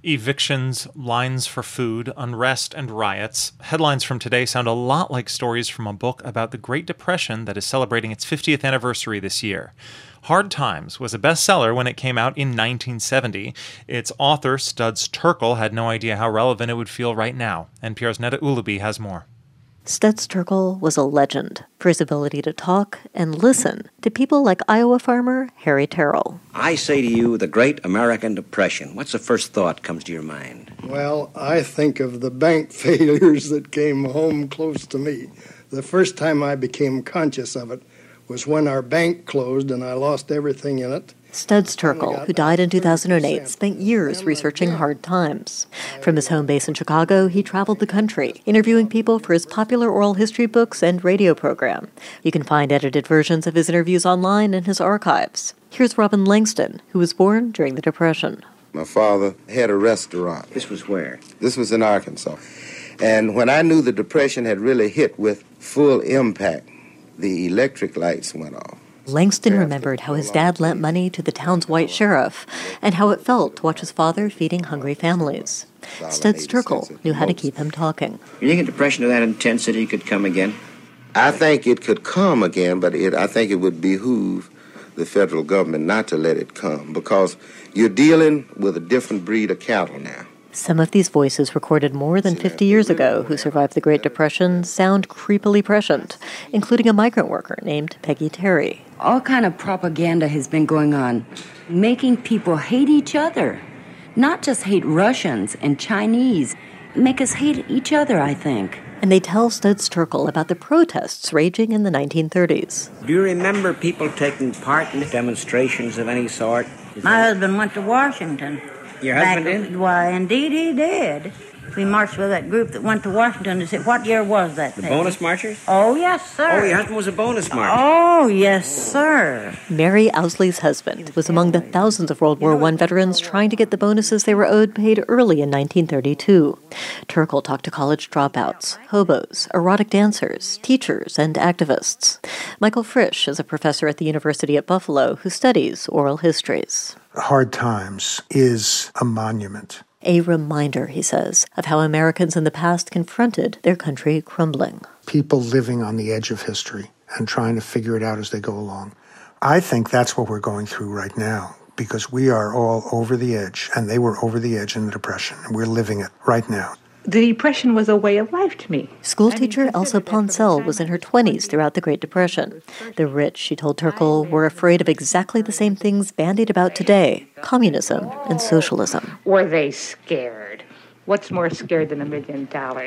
Evictions, lines for food, unrest, and riots. Headlines from today sound a lot like stories from a book about the Great Depression that is celebrating its 50th anniversary this year. Hard Times was a bestseller when it came out in 1970. Its author, Studs Terkel, had no idea how relevant it would feel right now. NPR's Neda Ulaby has more. Studs Terkel was a legend for his ability to talk and listen to people like Iowa farmer Harry Terrell. I say to you, the Great American Depression. What's the first thought comes to your mind? Well, I think of the bank failures that came home close to me. The first time I became conscious of it was when our bank closed and I lost everything in it. Studs Terkel, who died in 2008, spent years researching Hard Times. From his home base in Chicago, he traveled the country, interviewing people for his popular oral history books and radio program. You can find edited versions of his interviews online in his archives. Here's Robin Langston, who was born during the Depression. My father had a restaurant. This was where? This was in Arkansas. And when I knew the Depression had really hit with full impact, the electric lights went off. Langston remembered how his dad lent money to the town's white sheriff and how it felt to watch his father feeding hungry families. Studs Terkel knew how to keep him talking. You think a depression of that intensity could come again? I think it could come again, but I think it would behoove the federal government not to let it come, because you're dealing with a different breed of cattle now. Some of these voices recorded more than 50 years ago who survived the Great Depression sound creepily prescient, including a migrant worker named Peggy Terry. All kind of propaganda has been going on, making people hate each other. Not just hate Russians and Chinese, make us hate each other, I think. And they tell Studs Terkel about the protests raging in the 1930s. Do you remember people taking part in demonstrations of any sort? My husband went to Washington. Your husband did? Why, indeed he did. We marched with that group that went to Washington to say, what year was that? The bonus marchers? Oh, yes, sir. Oh, your husband was a bonus marcher. Oh, yes, sir. Mary Owsley's husband was among the thousands of World War I veterans trying to get the bonuses they were owed paid early in 1932. Terkel talked to college dropouts, hobos, erotic dancers, teachers, and activists. Michael Frisch is a professor at the University at Buffalo who studies oral histories. Hard Times is a monument. A reminder, he says, of how Americans in the past confronted their country crumbling. People living on the edge of history and trying to figure it out as they go along. I think that's what we're going through right now, because we are all over the edge, and they were over the edge in the Depression, and we're living it right now. The Depression was a way of life to me. Schoolteacher Elsa Poncel was in her 20s throughout the Great Depression. The rich, she told Terkel, were afraid of exactly the same things bandied about today, communism and socialism. Were they scared? What's more scared than $1 million?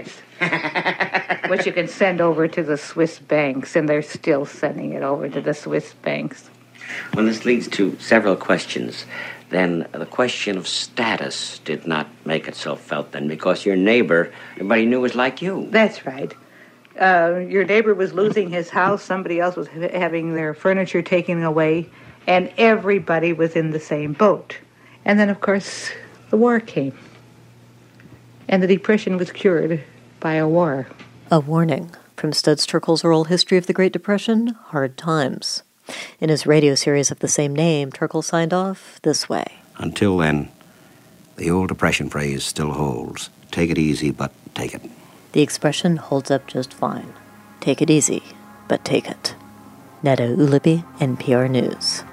Which you can send over to the Swiss banks, and they're still sending it over to the Swiss banks. Well, this leads to several questions. Then the question of status did not make itself felt then, because your neighbor, everybody knew was like you. That's right. Your neighbor was losing his house, somebody else was having their furniture taken away, and everybody was in the same boat. And then, of course, the war came. And the Depression was cured by a war. A warning from Studs Terkel's oral history of the Great Depression, Hard Times. In his radio series of the same name, Terkel signed off this way. Until then, the old Depression phrase still holds. Take it easy, but take it. The expression holds up just fine. Take it easy, but take it. Neda Ulaby, NPR News.